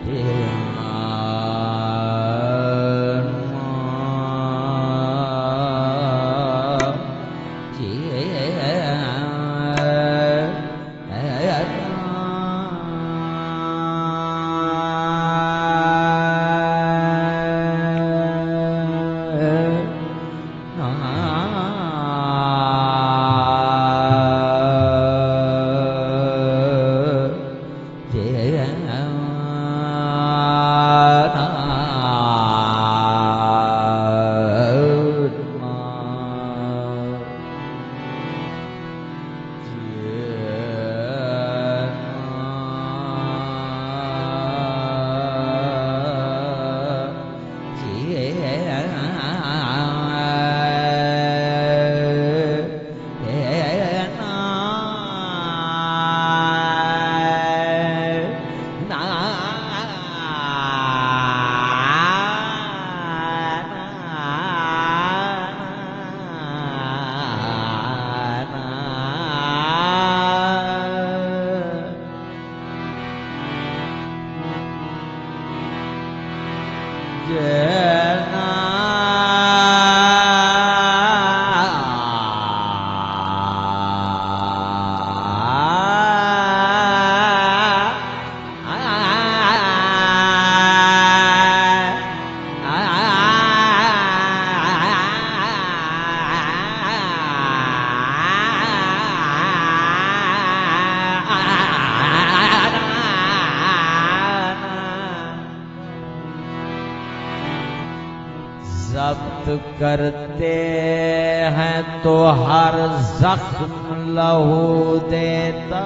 करते हैं तो हर जख्म लहू देता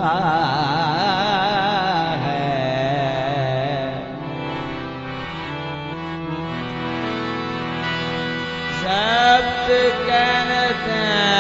है। जब्त करते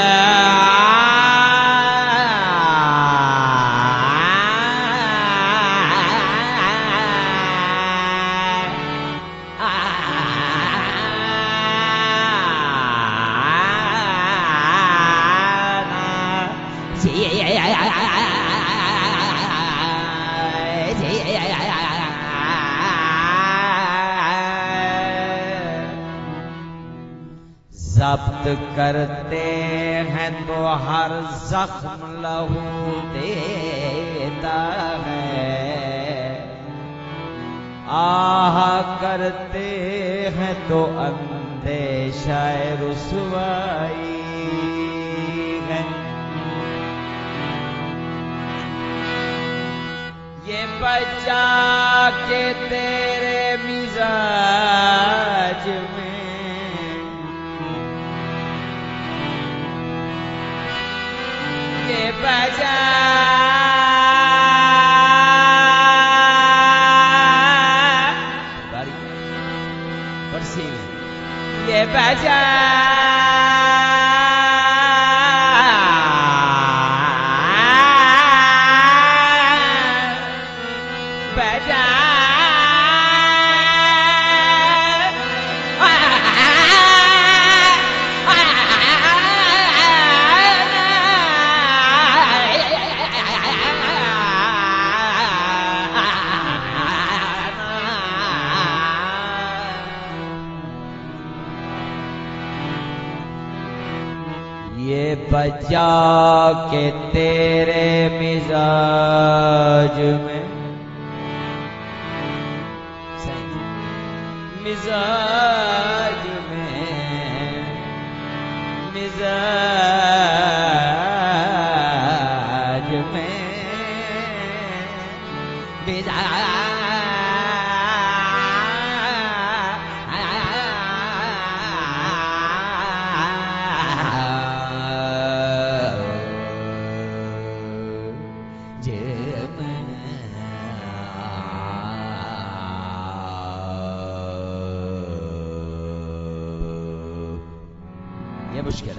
जब्त करते हैं तो हर जख्म लहू देता है। आह करते हैं तो अंदेशा रुसवाई है। ये बचा के तेरे मिजाज में ये बजा ये बजा बजा के तेरे मिजाज में मिजाज में मिजाज में मुश्किल है।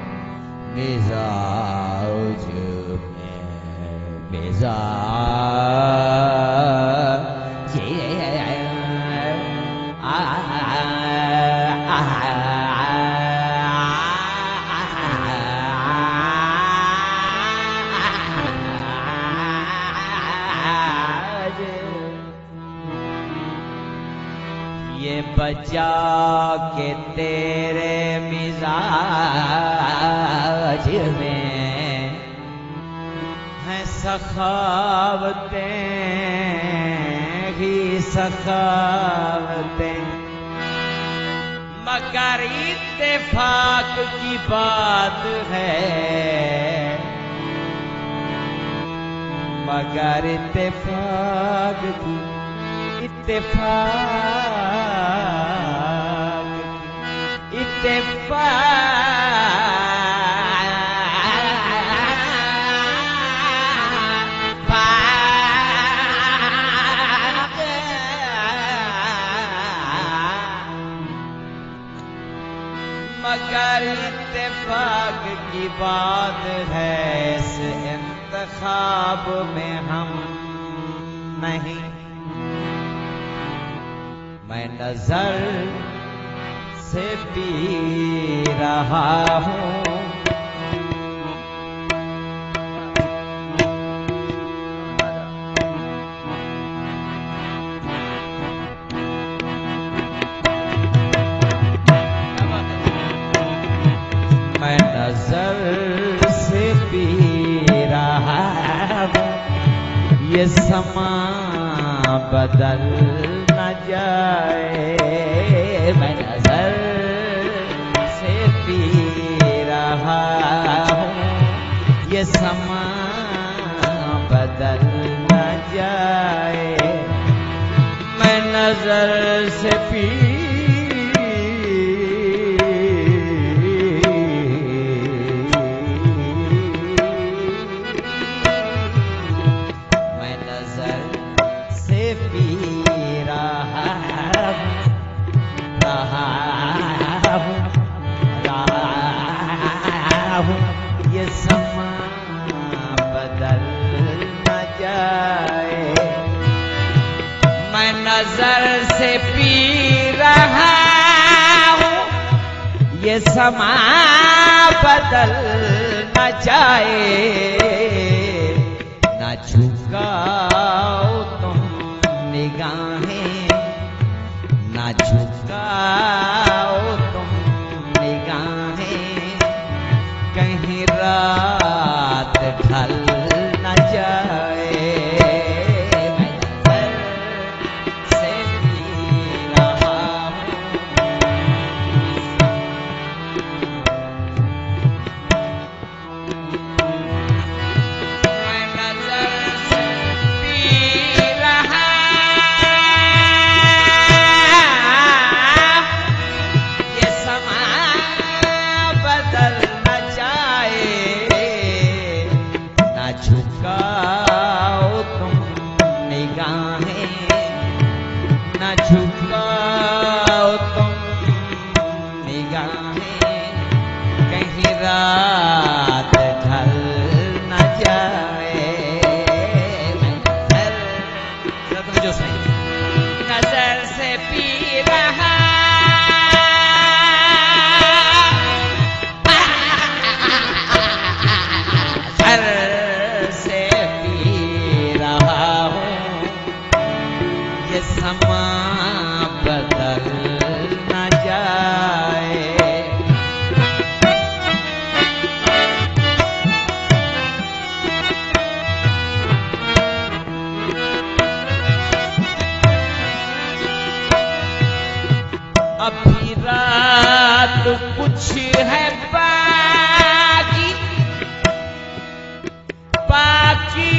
मिजाज में मिजाज ये बचा के तेरे मिजाज में है सखावतें ही सखावतें, मगर इत्तेफाक की बात है, मगर इत्तेफाक की मगर इत्तेफाक की बात है, इस इंतखाब में हम नहीं। मैं नजर से पी रहा हूँ, मैं नजर से पी रहा हूँ, ये समा बदल न जाए। मैं नजर से पी रहा हूँ, ये समा बदल न जाए। मैं नजर से पी ये समा बदल न जाए। मैं नजर से पी रहा हूँ, ये समा बदल न जाए। न झुकाओ तुम निगाहें, न झुकाओ तुम निगाहें, कहीं रात ढल न जाए। मैं नजर से पी रहा हूँ, मैं नजर से पी रहा, ये समा बदल झुकाओ तुम निगाहें, न झुकाओ तुम निगाहें, कहीं रात ढल न जाए। नजर से पी रहा, समा बदल न जाए। अभी रात कुछ है बाकी, बाकी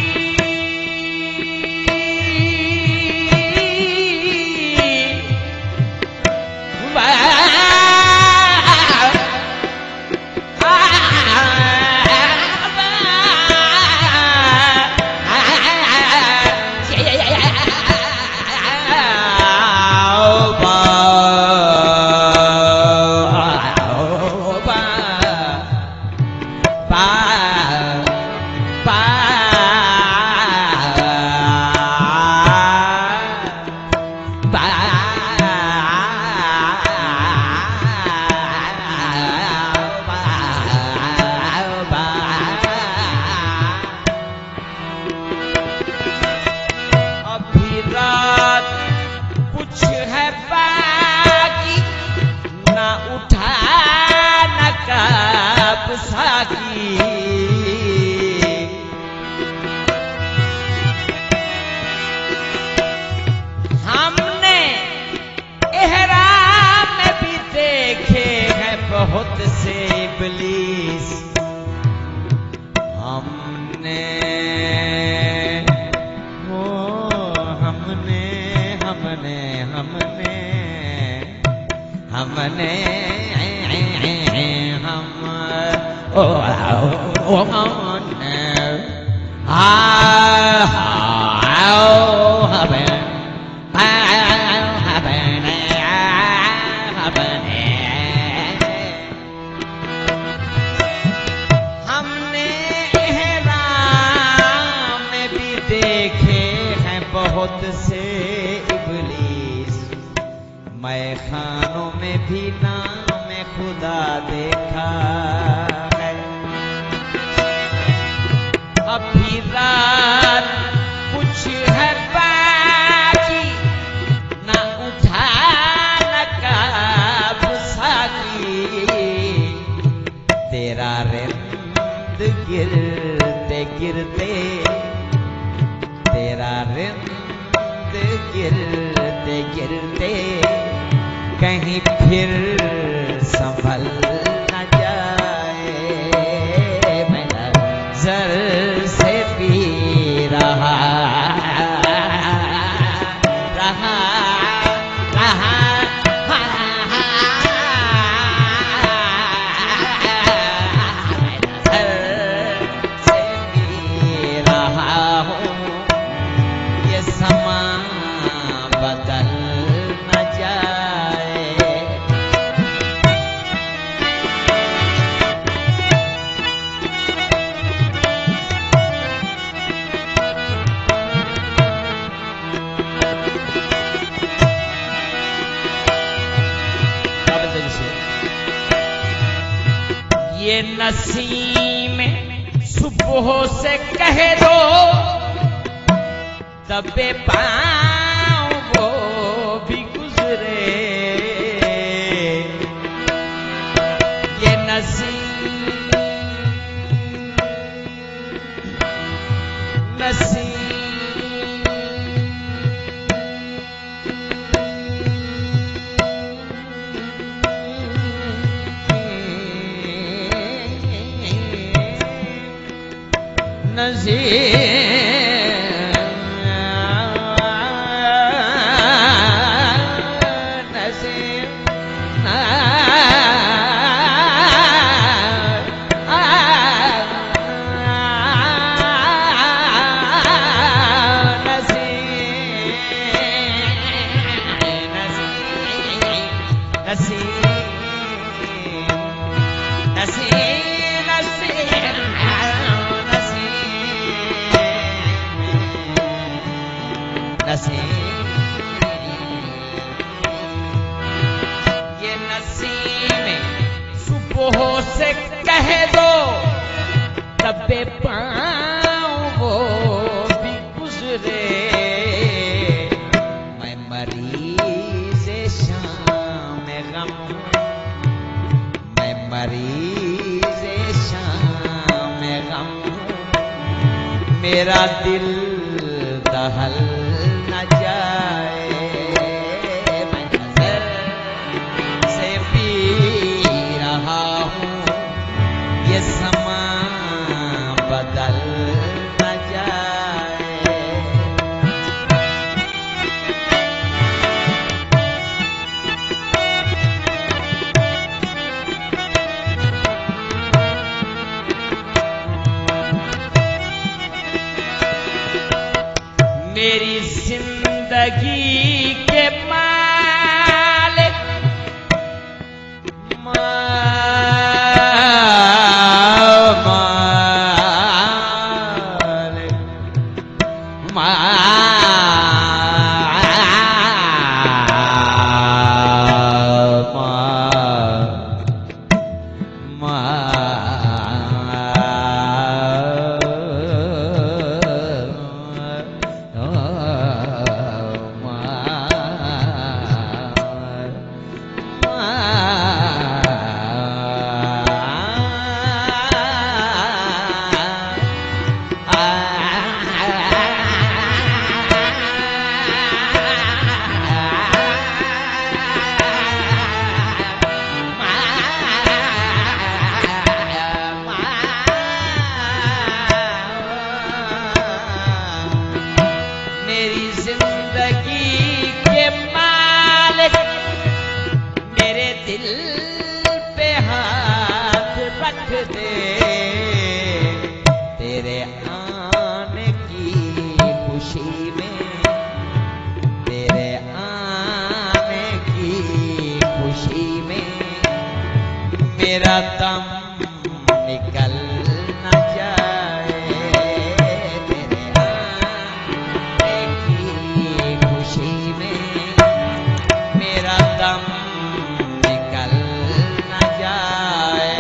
हमने हमने हमने हम ओ हमने हमने इहराम में भी देखे हैं बहुत से इबलीस, मैं खानों में भी नाम खुदा देखा है। अभी रात कुछ है बाकी, ना उठा नकाब साकी, तेरा रिंद गिरते गिरते, तेरा रिंद गिरते गिरते कहीं फिर संभल न जाए। मैं नजर से पी रहा रहा रहा मैं नजर से पी रहा हूँ, ये समा बदल न जाए। ये नसीम सुबह से कह दो, दबे पाँव वो भी गुजरे। ये नसीम नसीम ये नसीम सुबह से कह दो, दबे पाँव वो भी गुजरे। मैं मरीज़ शाम गम, मैं मरीज़ शाम गम, मेरा दिल दहल न जाए। मैं नजर से पी रहा हूँ, ये समा बदल न जाए। मेरी दम निकल न जाए, तेरे आने की खुशी में मेरा दम निकल न जाए।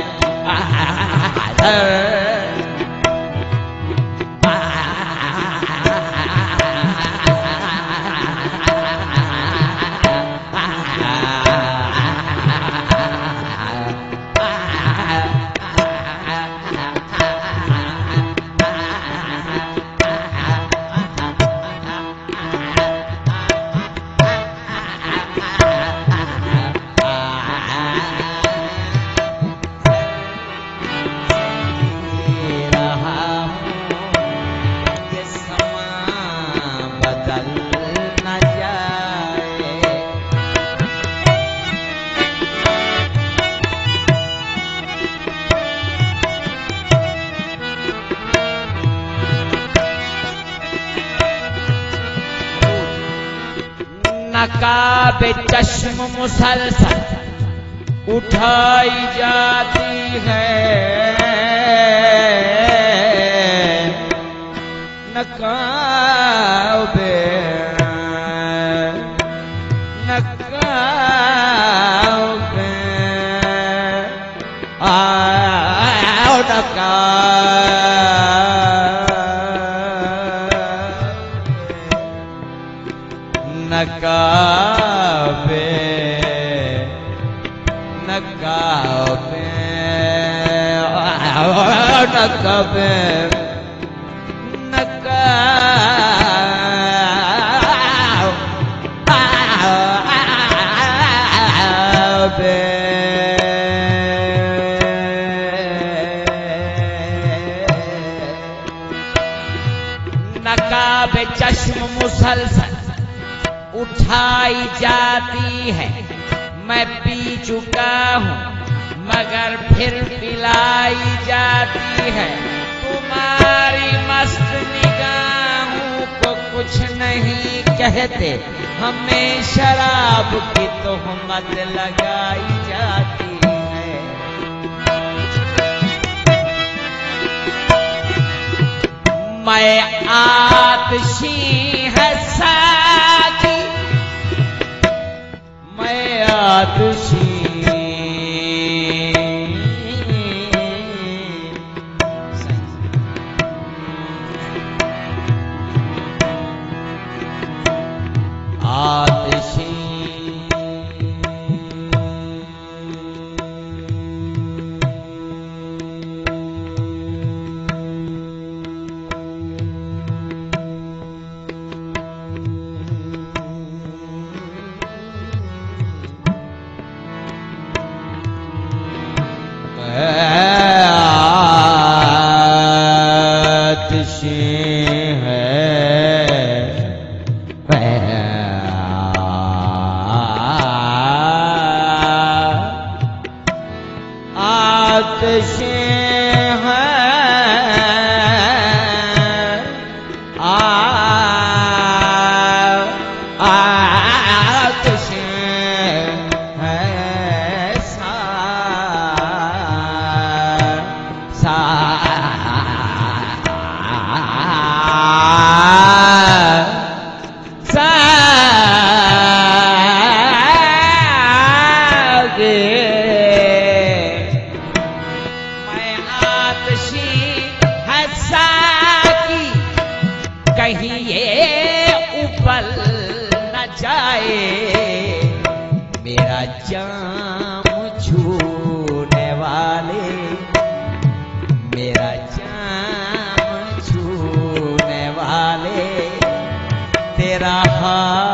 नकाबे चश्म मुसलसल उठाई जाती है, नकाबे नकाबे आओ नकाबे नकाबे नकाबे नकाबे नकाबे चश्म मुसलसल उठाई जाती है। मैं पी चुका हूँ मगर फिर पिलाई जाती है। तुम्हारी मस्त निगाहों को कुछ नहीं कहते, हमें शराब की तोहमत लगाई जाती है। मैं आतिशी है साकी, मैं आतिशी आतिशी मेरा जाम छूने वाले, मेरा जाम छूने वाले, तेरा हाथ